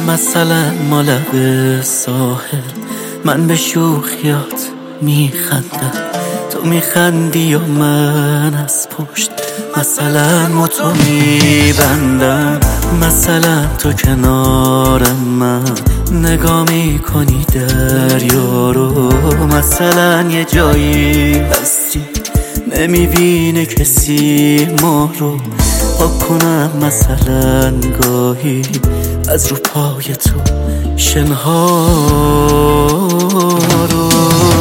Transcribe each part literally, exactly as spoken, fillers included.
مثلا ما لب ساحل، من به شوخیات میخندم، تو میخندی یا من از پشت مثلا متو میبندم. مثلا تو کنارم من نگاه میکنی دریا رو، مثلا یه جایی هستی نمیبینه کسی ما رو. پا کنم مثلا گاهی از رو پای تو شنها رو.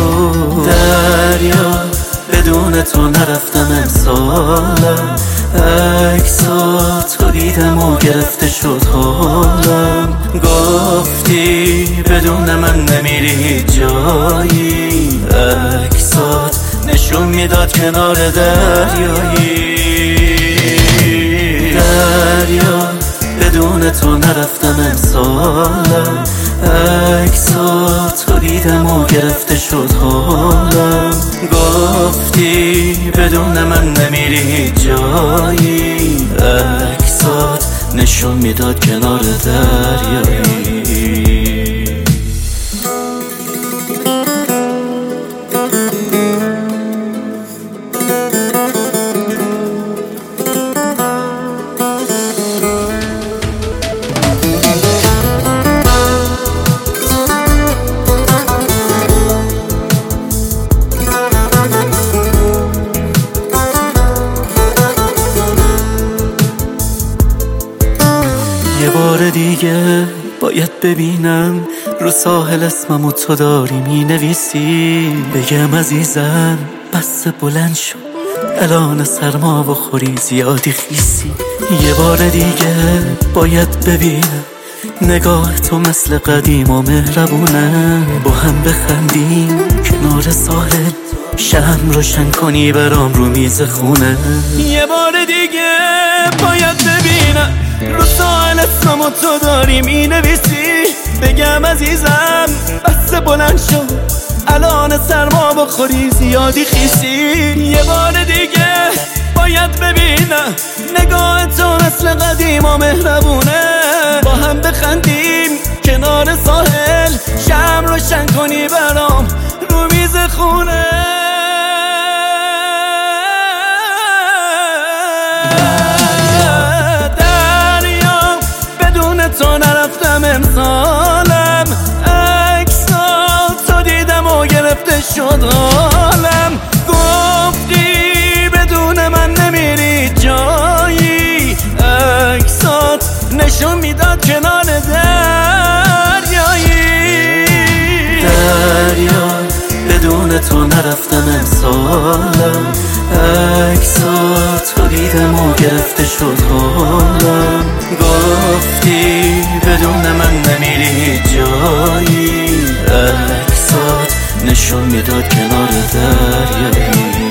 دریا بدون تو نرفتم امسالم، عکسات رو دیدم و گرفته شد حالم. گفتی بدون من نمیری جایی، عکسات نشون میداد کنار دریایی. دریا بدون تو نرفتم امسالم، عکسات رو دیدم و گرفته شد حالم. گفتی بدون من نمیری جایی، عکسات نشون میداد کنار دریایی. یه بار دیگه باید ببینم رو ساحل اسممو تو داری مینویسی. بگم عزیزم بس بلند شو، الان سرما بخوری زیادی خیسی. یه بار دیگه باید ببینم نگاه تو مثل قدیم و مهربونه، با هم بخندیم کنار ساحل، شمع روشن کنی برام رو میز خونه. یه بار دیگه باید ببینم رو ساحل اسممو تو داری مینویسی. بگم عزیزم بس بلند شو، الان سرما بخوری زیادی خیسی. یه بار دیگه باید ببینم نگاه تو مثل قدیم و مهربونه، با هم بخندیم کنار ساحل، شمع روشن کنی برام رو میز خونه. تو نرفتم امسالم، عکسات تو دیدم و گرفته شد حالم. گفتی بدون من نمیری جایی، عکسات نشون میداد کنار دریایی. دریا بدون تو نرفتم امسالم، عکسات تو دیدم و گرفته شد حالم. گفتی بدون من نمیری جایی، عکسات نشون میداد کنار دریایی.